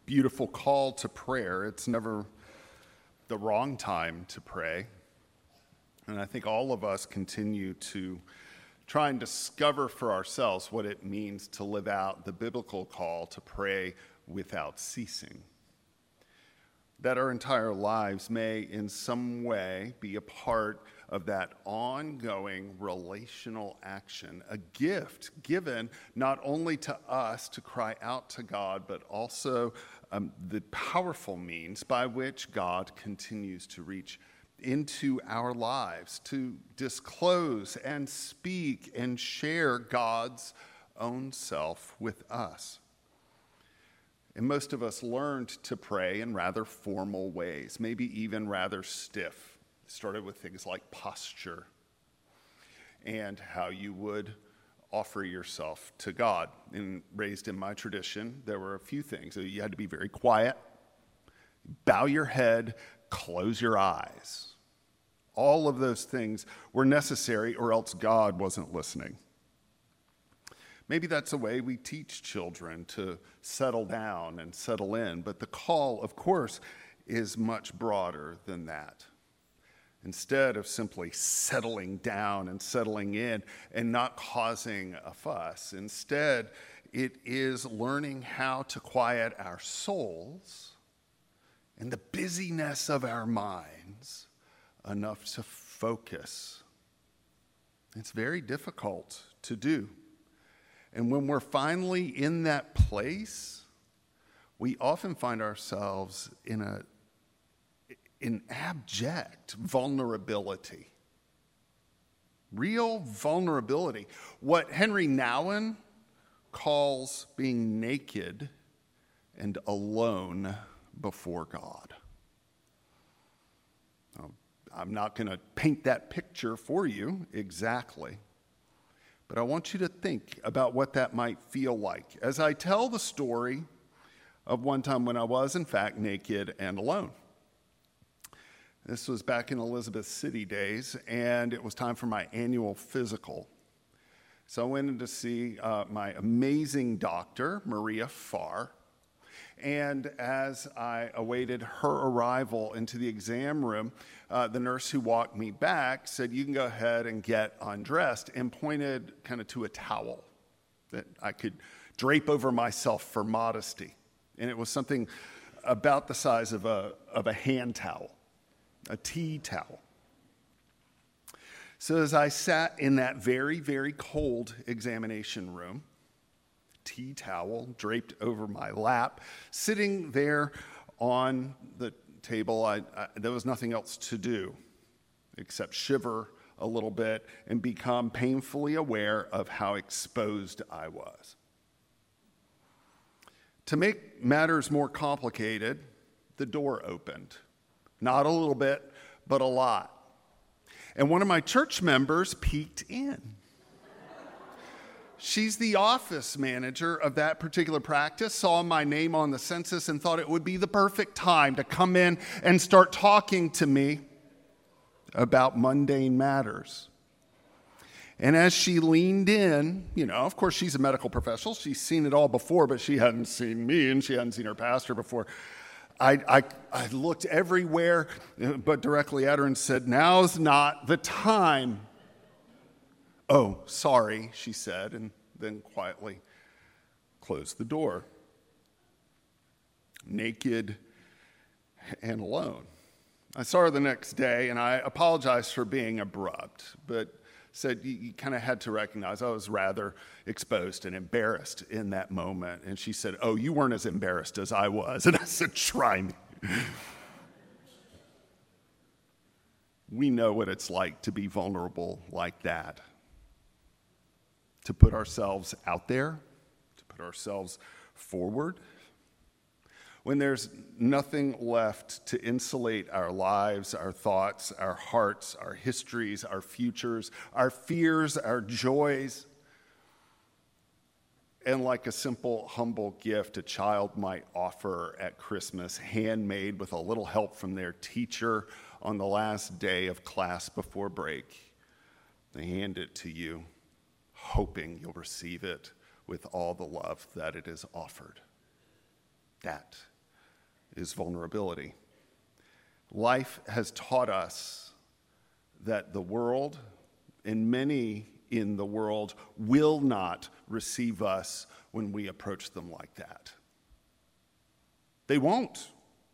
beautiful call to prayer. It's never the wrong time to pray. And I think all of us continue to try and discover for ourselves what it means to live out the biblical call to pray without ceasing. That our entire lives may in some way be a part of that ongoing relational action, a gift given not only to us to cry out to God, but also the powerful means by which God continues to reach into our lives, to disclose and speak and share God's own self with us. And most of us learned to pray in rather formal ways, maybe even rather stiff. It started with things like posture and how you would offer yourself to God. And raised in my tradition, there were a few things. You had to be very quiet, bow your head, close your eyes. All of those things were necessary, or else God wasn't listening. Maybe that's a way we teach children to settle down and settle in, but the call, of course, is much broader than that. Instead of simply settling down and settling in and not causing a fuss, instead it is learning how to quiet our souls and the busyness of our minds enough to focus. It's very difficult to do. And when we're finally in that place, we often find ourselves in abject vulnerability. Real vulnerability. What Henry Nouwen calls being naked and alone before God. Now, I'm not going to paint that picture for you exactly, but I want you to think about what that might feel like as I tell the story of one time when I was, in fact, naked and alone. This was back in Elizabeth City days, and it was time for my annual physical. So I went in to see my amazing doctor, Maria Farr, and as I awaited her arrival into the exam room, the nurse who walked me back said, "You can go ahead and get undressed," and pointed kind of to a towel that I could drape over myself for modesty. And it was something about the size of a hand towel, a tea towel. So as I sat in that very, very cold examination room, tea towel draped over my lap, sitting there on the table, there was nothing else to do except shiver a little bit and become painfully aware of how exposed I was. To make matters more complicated, the door opened. Not a little bit, but a lot. And one of my church members peeked in. She's the office manager of that particular practice, saw my name on the census and thought it would be the perfect time to come in and start talking to me about mundane matters. And as she leaned in, of course she's a medical professional, she's seen it all before, but she hadn't seen me and she hadn't seen her pastor before. I looked everywhere but directly at her and said, "Now's not the time." "Oh, sorry," she said, and then quietly closed the door. Naked and alone. I saw her the next day, and I apologized for being abrupt, but said you kind of had to recognize I was rather exposed and embarrassed in that moment. And she said, "Oh, you weren't as embarrassed as I was." And I said, "Try me." We know what it's like to be vulnerable like that. To put ourselves out there, to put ourselves forward. When there's nothing left to insulate our lives, our thoughts, our hearts, our histories, our futures, our fears, our joys. And like a simple, humble gift a child might offer at Christmas, handmade with a little help from their teacher on the last day of class before break, they hand it to you, hoping you'll receive it with all the love that it is offered. That is vulnerability. Life has taught us that the world, and many in the world, will not receive us when we approach them like that. They won't.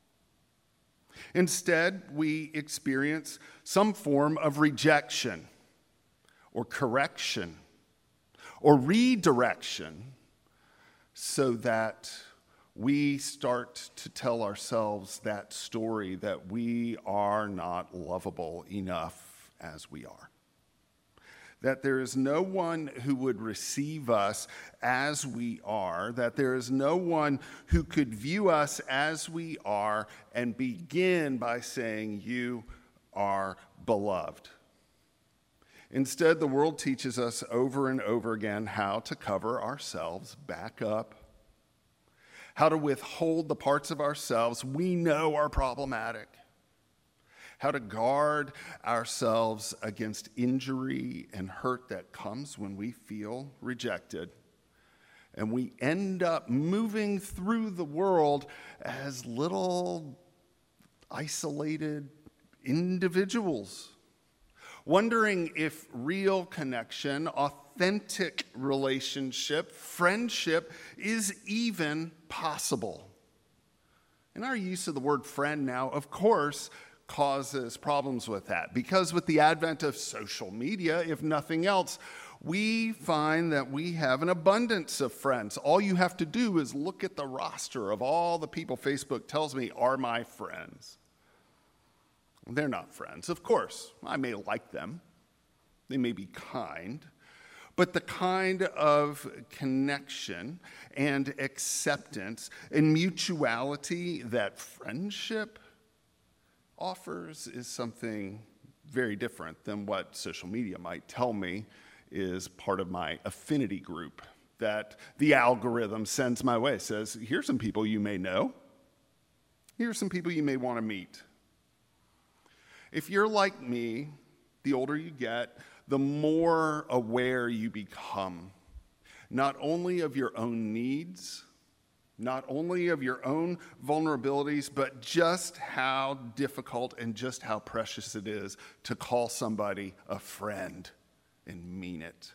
Instead, we experience some form of rejection or correction or redirection so that we start to tell ourselves that story that we are not lovable enough as we are. That there is no one who would receive us as we are, that there is no one who could view us as we are and begin by saying, "You are beloved." Instead, the world teaches us over and over again how to cover ourselves back up, how to withhold the parts of ourselves we know are problematic, how to guard ourselves against injury and hurt that comes when we feel rejected. And we end up moving through the world as little isolated individuals, wondering if real connection, authentic relationship, friendship is even possible. And our use of the word friend now, of course, causes problems with that, because with the advent of social media, if nothing else, we find that we have an abundance of friends. All you have to do is look at the roster of all the people Facebook tells me are my friends. They're not friends. Of course, I may like them. They may be kind. But the kind of connection and acceptance and mutuality that friendship offers is something very different than what social media might tell me is part of my affinity group that the algorithm sends my way. It says, here's some people you may know. Here's some people you may want to meet. If you're like me, the older you get, the more aware you become, not only of your own needs, not only of your own vulnerabilities, but just how difficult and just how precious it is to call somebody a friend and mean it.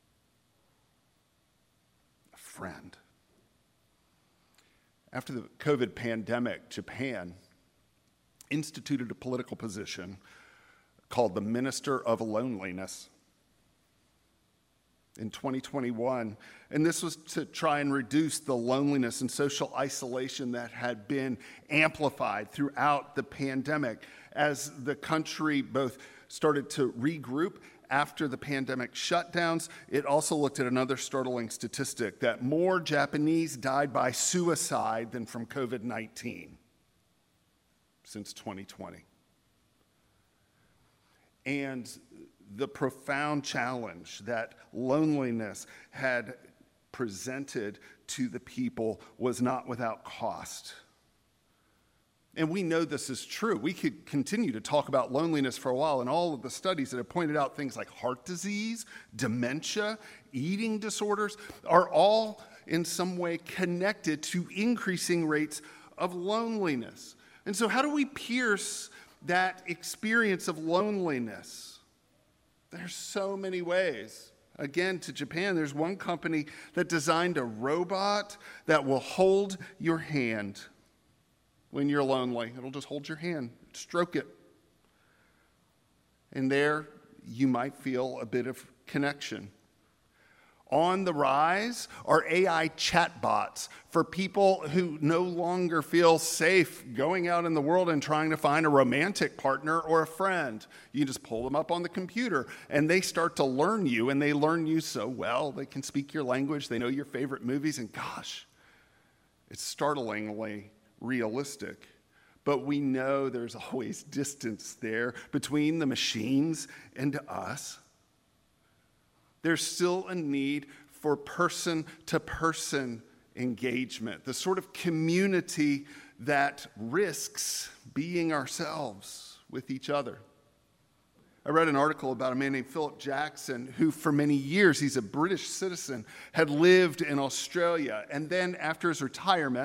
A friend. After the COVID pandemic, Japan instituted a political position called the Minister of Loneliness in 2021, and this was to try and reduce the loneliness and social isolation that had been amplified throughout the pandemic as the country both started to regroup after the pandemic shutdowns. It also looked at another startling statistic that more Japanese died by suicide than from COVID-19 since 2020. And the profound challenge that loneliness had presented to the people was not without cost. And we know this is true. We could continue to talk about loneliness for a while, and all of the studies that have pointed out things like heart disease, dementia, eating disorders are all in some way connected to increasing rates of loneliness. And so how do we pierce that experience of loneliness? There's so many ways. Again, to Japan, there's one company that designed a robot that will hold your hand when you're lonely. It'll just hold your hand, stroke it. And there you might feel a bit of connection. On the rise are AI chatbots for people who no longer feel safe going out in the world and trying to find a romantic partner or a friend. You just pull them up on the computer and they start to learn you, and they learn you so well. They can speak your language, they know your favorite movies, and gosh, it's startlingly realistic. But we know there's always distance there between the machines and us. There's still a need for person-to-person engagement, the sort of community that risks being ourselves with each other. I read an article about a man named Philip Jackson, who for many years, he's a British citizen, had lived in Australia. And then after his retirement,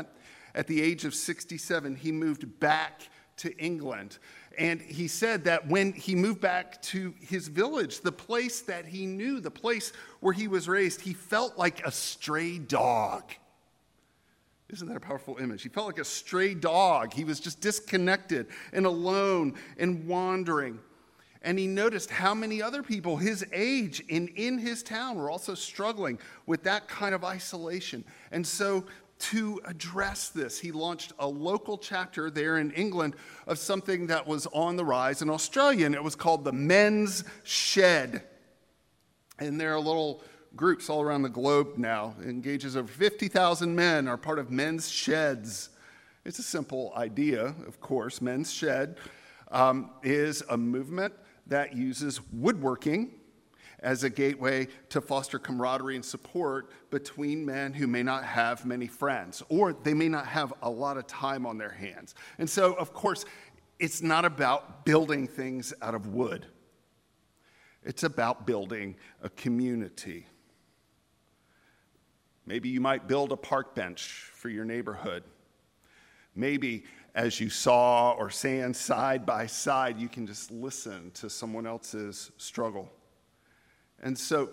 At the age of 67, he moved back to England. And he said that when he moved back to his village, the place that he knew, the place where he was raised, he felt like a stray dog. Isn't that a powerful image? He felt like a stray dog. He was just disconnected and alone and wandering. And he noticed how many other people his age in his town were also struggling with that kind of isolation. And so to address this, he launched a local chapter there in England of something that was on the rise in Australia, and it was called the Men's Shed. And there are little groups all around the globe now. It engages over 50,000 men are part of men's sheds. It's a simple idea, of course. Men's Shed is a movement that uses woodworking as a gateway to foster camaraderie and support between men who may not have many friends, or they may not have a lot of time on their hands. And so, of course, it's not about building things out of wood. It's about building a community. Maybe you might build a park bench for your neighborhood. Maybe as you saw or stand side by side, you can just listen to someone else's struggle. And so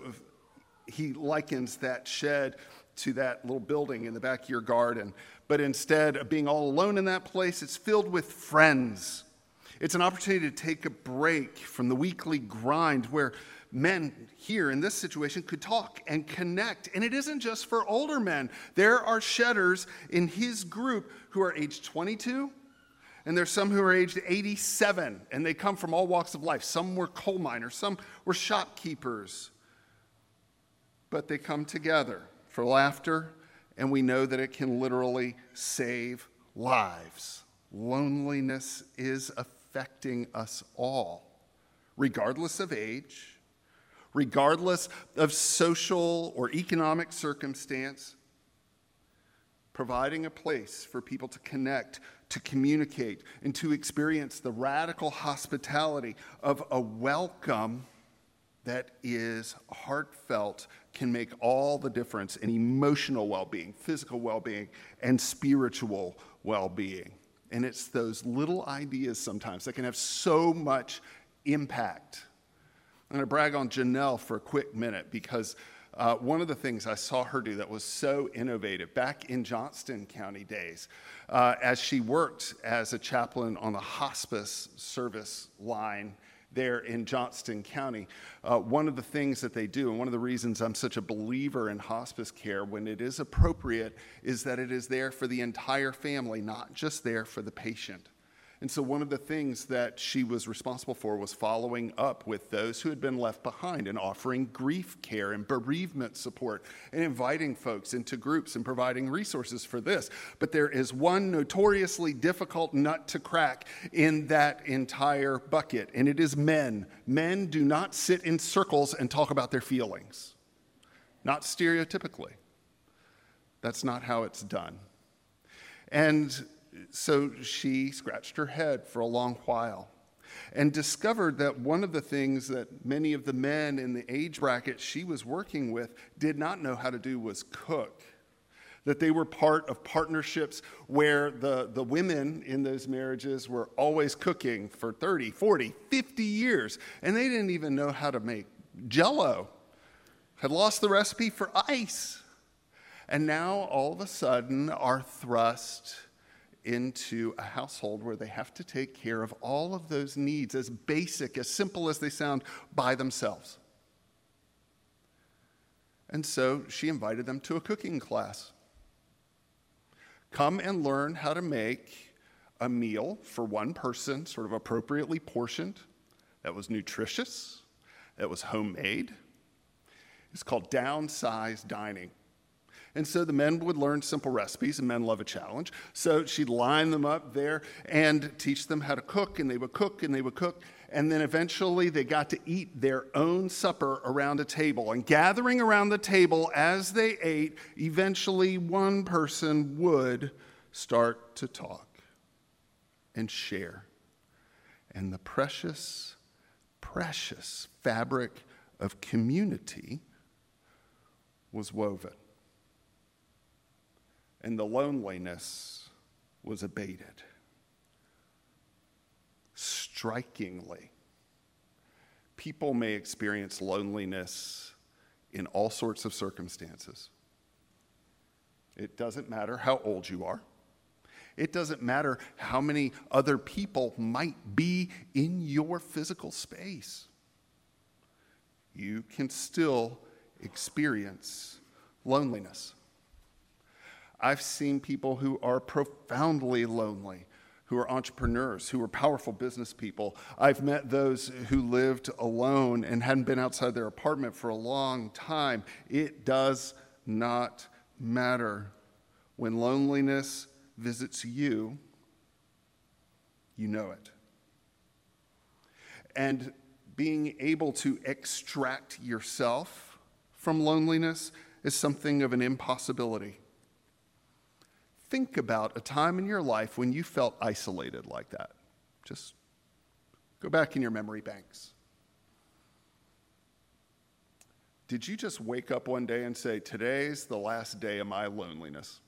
he likens that shed to that little building in the back of your garden. But instead of being all alone in that place, it's filled with friends. It's an opportunity to take a break from the weekly grind where men here in this situation could talk and connect. And it isn't just for older men. There are shedders in his group who are age 22, and there's some who are aged 87, and they come from all walks of life. Some were coal miners, some were shopkeepers. But they come together for laughter, and we know that it can literally save lives. Loneliness is affecting us all, regardless of age, regardless of social or economic circumstance. Providing a place for people to connect, to communicate, and to experience the radical hospitality of a welcome that is heartfelt can make all the difference in emotional well-being, physical well-being, and spiritual well-being. And it's those little ideas sometimes that can have so much impact. I'm going to brag on Janelle for a quick minute because one of the things I saw her do that was so innovative back in Johnston County days, as she worked as a chaplain on the hospice service line there in Johnston County, one of the things that they do, and one of the reasons I'm such a believer in hospice care when it is appropriate, is that it is there for the entire family, not just there for the patient. And so one of the things that she was responsible for was following up with those who had been left behind and offering grief care and bereavement support and inviting folks into groups and providing resources for this. But there is one notoriously difficult nut to crack in that entire bucket, and it is men. Men do not sit in circles and talk about their feelings. Not stereotypically. That's not how it's done. And so she scratched her head for a long while and discovered that one of the things that many of the men in the age bracket she was working with did not know how to do was cook. That they were part of partnerships where the women in those marriages were always cooking for 30, 40, 50 years, and they didn't even know how to make Jell-O, had lost the recipe for ice, and now all of a sudden are thrust into a household where they have to take care of all of those needs, as basic, as simple as they sound, by themselves. And so she invited them to a cooking class. Come and learn how to make a meal for one person, sort of appropriately portioned, that was nutritious, that was homemade. It's called downsized dining. And so the men would learn simple recipes, and men love a challenge. So she'd line them up there and teach them how to cook, and they would cook, and they would cook. And then eventually they got to eat their own supper around a table. And gathering around the table as they ate, eventually one person would start to talk and share. And the precious, precious fabric of community was woven. And the loneliness was abated. Strikingly, people may experience loneliness in all sorts of circumstances. It doesn't matter how old you are. It doesn't matter how many other people might be in your physical space. You can still experience loneliness. I've seen people who are profoundly lonely, who are entrepreneurs, who are powerful business people. I've met those who lived alone and hadn't been outside their apartment for a long time. It does not matter. When loneliness visits you, you know it. And being able to extract yourself from loneliness is something of an impossibility. Think about a time in your life when you felt isolated like that. Just go back in your memory banks. Did you just wake up one day and say, today's the last day of my loneliness?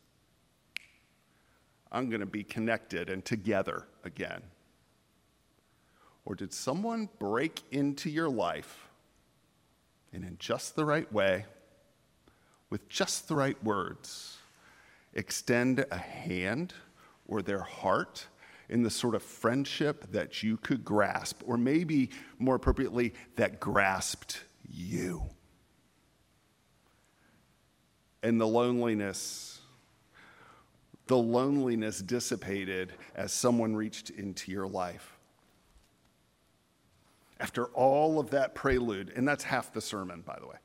I'm going to be connected and together again. Or did someone break into your life and in just the right way, with just the right words, extend a hand or their heart in the sort of friendship that you could grasp, or maybe more appropriately, that grasped you? And the loneliness dissipated as someone reached into your life. After all of that prelude, and that's half the sermon, by the way.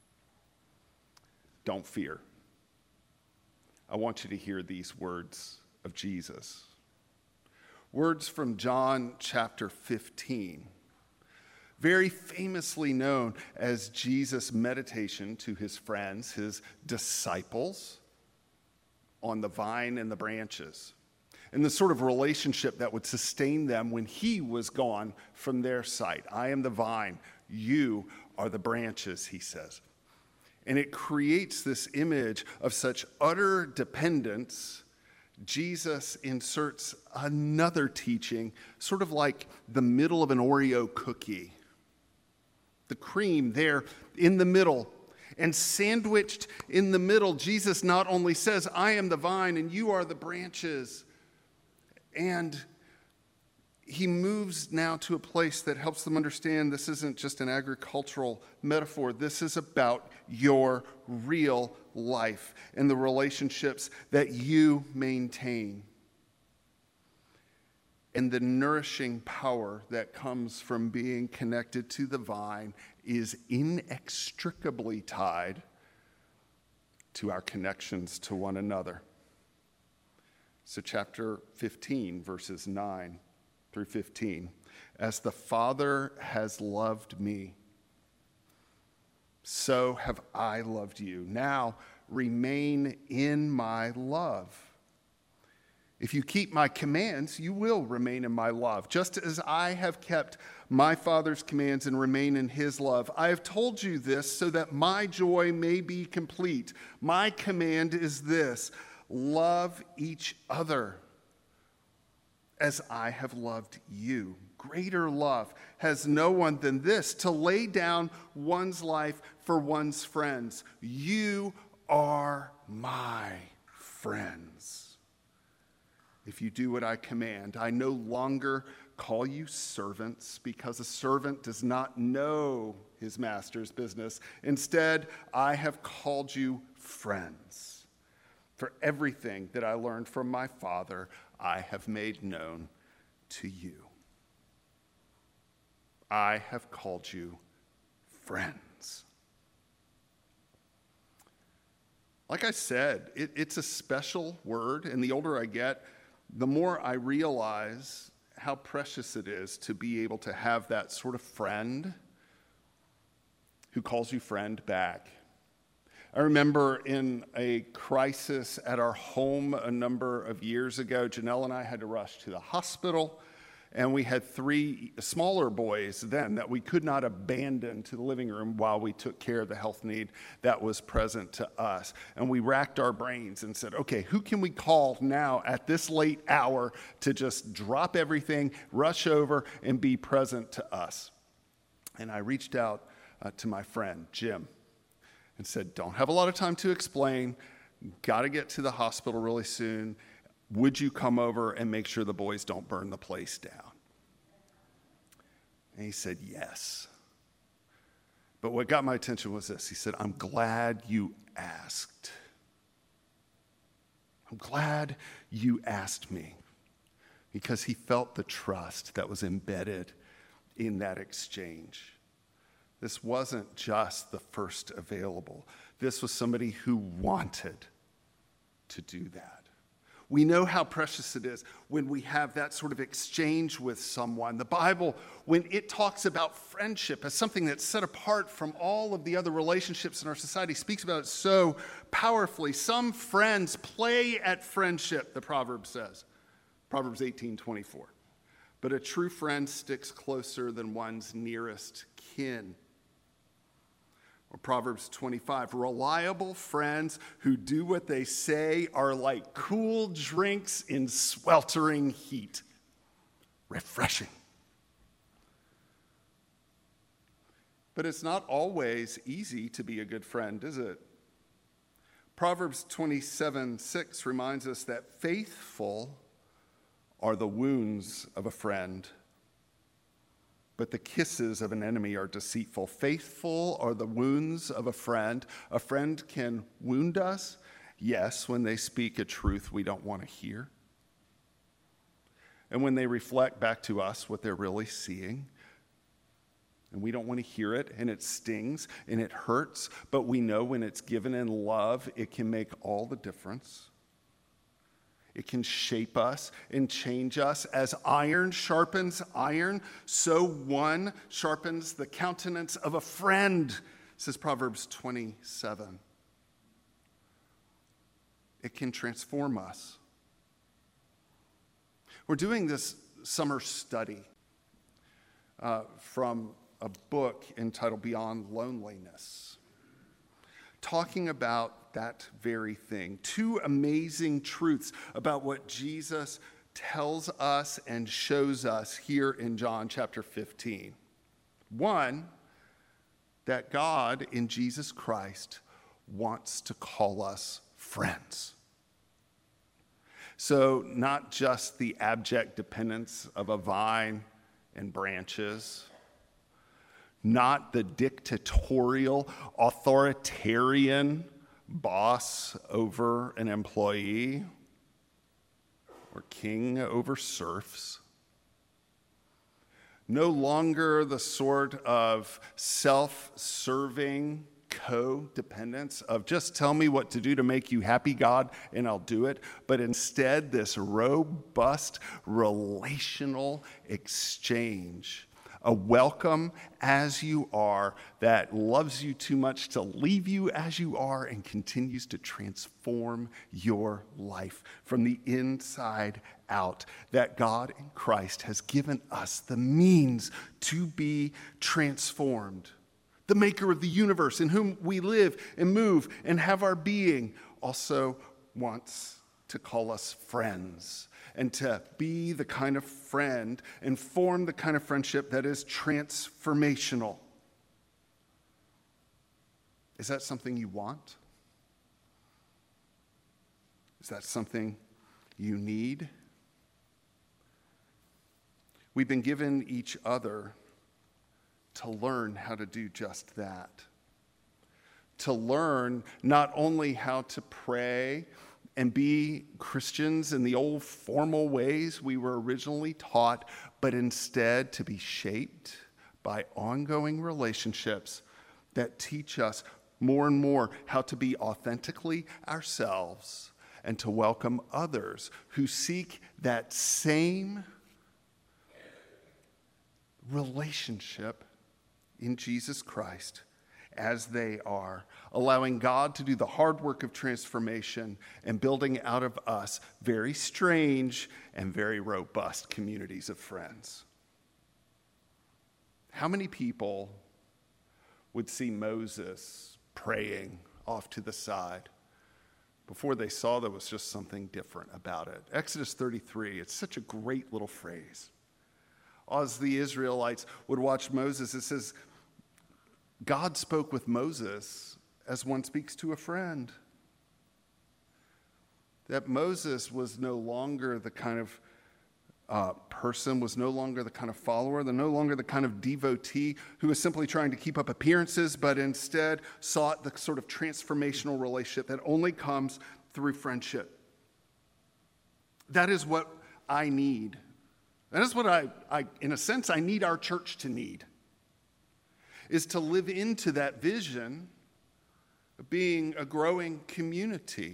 Don't fear. I want you to hear these words of Jesus. Words from John chapter 15, very famously known as Jesus' meditation to his friends, his disciples, on the vine and the branches, and the sort of relationship that would sustain them when he was gone from their sight. I am the vine, you are the branches, he says. And it creates this image of such utter dependence. Jesus inserts another teaching, sort of like the middle of an Oreo cookie. The cream there in the middle. And sandwiched in the middle, Jesus not only says, I am the vine and you are the branches. And he moves now to a place that helps them understand this isn't just an agricultural metaphor. This is about your real life and the relationships that you maintain. And the nourishing power that comes from being connected to the vine is inextricably tied to our connections to one another. So chapter 15, verses 9 through 15. As the Father has loved me, so have I loved you. Now remain in my love. If you keep my commands, you will remain in my love, just as I have kept my Father's commands and remain in his love. I have told you this so that my joy may be complete. My command is this: love each other as I have loved you. Greater love has no one than this, to lay down one's life for one's friends. You are my friends if you do what I command. I no longer call you servants, because a servant does not know his master's business. Instead, I have called you friends. For everything that I learned from my Father, I have made known to you. I have called you friends. Like I said, it's a special word, and the older I get, the more I realize how precious it is to be able to have that sort of friend who calls you friend back. I remember in a crisis at our home a number of years ago, Janelle and I had to rush to the hospital, And we had 3 smaller boys then that we could not abandon to the living room while we took care of the health need that was present to us. And we racked our brains and said, okay, who can we call now at this late hour to just drop everything, rush over, and be present to us? And I reached out to my friend, Jim, and said, don't have a lot of time to explain. Got to get to the hospital really soon. Would you come over and make sure the boys don't burn the place down? And he said, yes. But what got my attention was this. He said, I'm glad you asked. I'm glad you asked me. Because he felt the trust that was embedded in that exchange. This wasn't just the first available. This was somebody who wanted to do that. We know how precious it is when we have that sort of exchange with someone. The Bible, when it talks about friendship as something that's set apart from all of the other relationships in our society, speaks about it so powerfully. Some friends play at friendship, the proverb says. Proverbs 18:24. But a true friend sticks closer than one's nearest kin. Or Proverbs 25, reliable friends who do what they say are like cool drinks in sweltering heat. Refreshing. But it's not always easy to be a good friend, is it? Proverbs 27:6 reminds us that faithful are the wounds of a friend, but the kisses of an enemy are deceitful. Faithful are the wounds of a friend. A friend can wound us, yes, when they speak a truth we don't want to hear. And when they reflect back to us what they're really seeing. And we don't want to hear it, and it stings, and it hurts. But we know when it's given in love, it can make all the difference. It can shape us and change us. As iron sharpens iron, so one sharpens the countenance of a friend, says Proverbs 27. It can transform us. We're doing this summer study from a book entitled Beyond Loneliness, talking about that very thing. 2 amazing truths about what Jesus tells us and shows us here in John chapter 15. One, that God in Jesus Christ wants to call us friends. So not just the abject dependence of a vine and branches, not the dictatorial, authoritarian boss over an employee or king over serfs. No longer the sort of self-serving codependence of just tell me what to do to make you happy, God, and I'll do it. But instead, this robust relational exchange. A welcome as you are that loves you too much to leave you as you are and continues to transform your life from the inside out. That God in Christ has given us the means to be transformed. The maker of the universe in whom we live and move and have our being also wants to call us friends. And to be the kind of friend and form the kind of friendship that is transformational. Is that something you want? Is that something you need? We've been given each other to learn how to do just that. To learn not only how to pray and be Christians in the old formal ways we were originally taught, but instead to be shaped by ongoing relationships that teach us more and more how to be authentically ourselves and to welcome others who seek that same relationship in Jesus Christ as they are, allowing God to do the hard work of transformation and building out of us very strange and very robust communities of friends. How many people would see Moses praying off to the side before they saw there was just something different about it? Exodus 33, it's such a great little phrase. As the Israelites would watch Moses, it says, God spoke with Moses as one speaks to a friend. That Moses was no longer the kind of person, was no longer the kind of follower, no longer the kind of devotee who was simply trying to keep up appearances, but instead sought the sort of transformational relationship that only comes through friendship. That is what I need. That is what I in a sense, I need our church to need, is to live into that vision of being a growing community,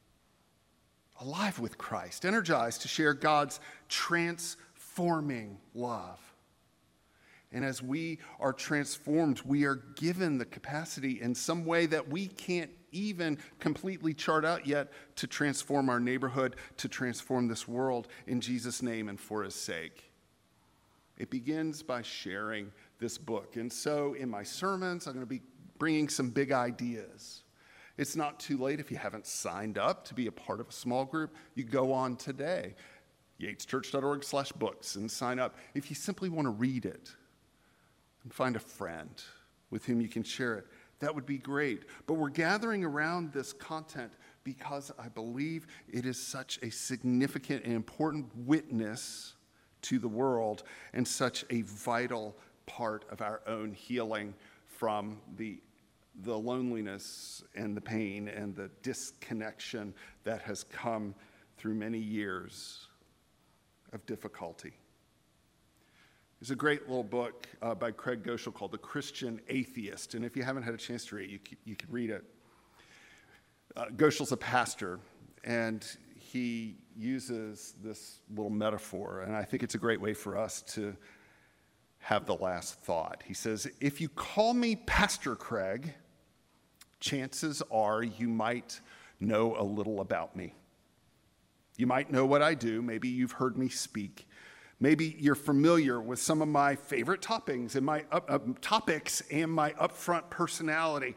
alive with Christ, energized to share God's transforming love. And as we are transformed, we are given the capacity in some way that we can't even completely chart out yet to transform our neighborhood, to transform this world in Jesus' name and for his sake. It begins by sharing this book. And so in my sermons, I'm going to be bringing some big ideas. It's not too late if you haven't signed up to be a part of a small group. You go on today, yateschurch.org/books, and sign up. If you simply want to read it and find a friend with whom you can share it, that would be great. But we're gathering around this content because I believe it is such a significant and important witness to the world and such a vital part of our own healing from the loneliness and the pain and the disconnection that has come through many years of difficulty. There's a great little book by Craig Goschel called The Christian Atheist, and if you haven't had a chance to read it, you could read it. Goschel's a pastor, and he uses this little metaphor, and I think it's a great way for us to have the last thought. He says, if you call me Pastor Craig, chances are you might know a little about me. You might know what I do. Maybe you've heard me speak. Maybe you're familiar with some of my favorite topics and my topics and my upfront personality.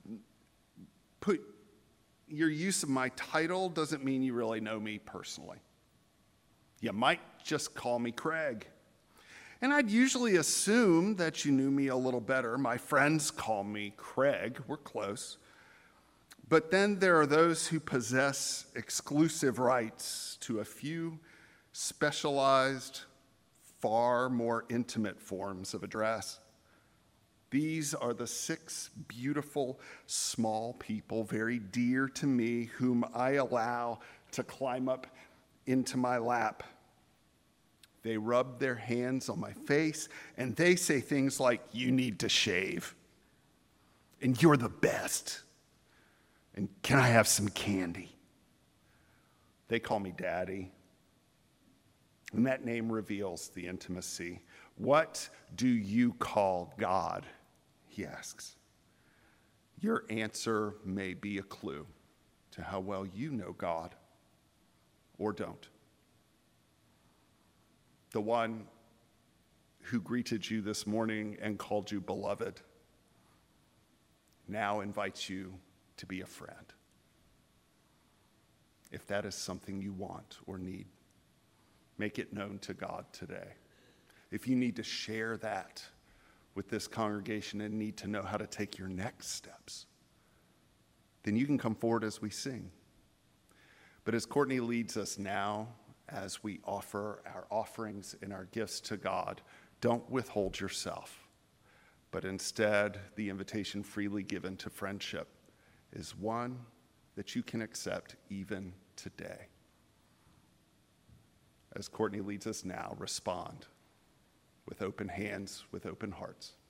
Your use of my title doesn't mean you really know me personally. You might just call me Craig. And I'd usually assume that you knew me a little better. My friends call me Craig. We're close. But then there are those who possess exclusive rights to a few specialized, far more intimate forms of address. These are the 6 beautiful, small people, very dear to me, whom I allow to climb up into my lap. They rub their hands on my face, and they say things like, you need to shave, and you're the best, and can I have some candy? They call me Daddy, and that name reveals the intimacy. What do you call God? He asks. Your answer may be a clue to how well you know God, or don't. The one who greeted you this morning and called you beloved now invites you to be a friend. If that is something you want or need, make it known to God today. If you need to share that with this congregation and need to know how to take your next steps, then you can come forward as we sing. But as Courtney leads us now, as we offer our offerings and our gifts to God, don't withhold yourself, but instead the invitation freely given to friendship is one that you can accept even today. As Courtney leads us now, respond with open hands, with open hearts.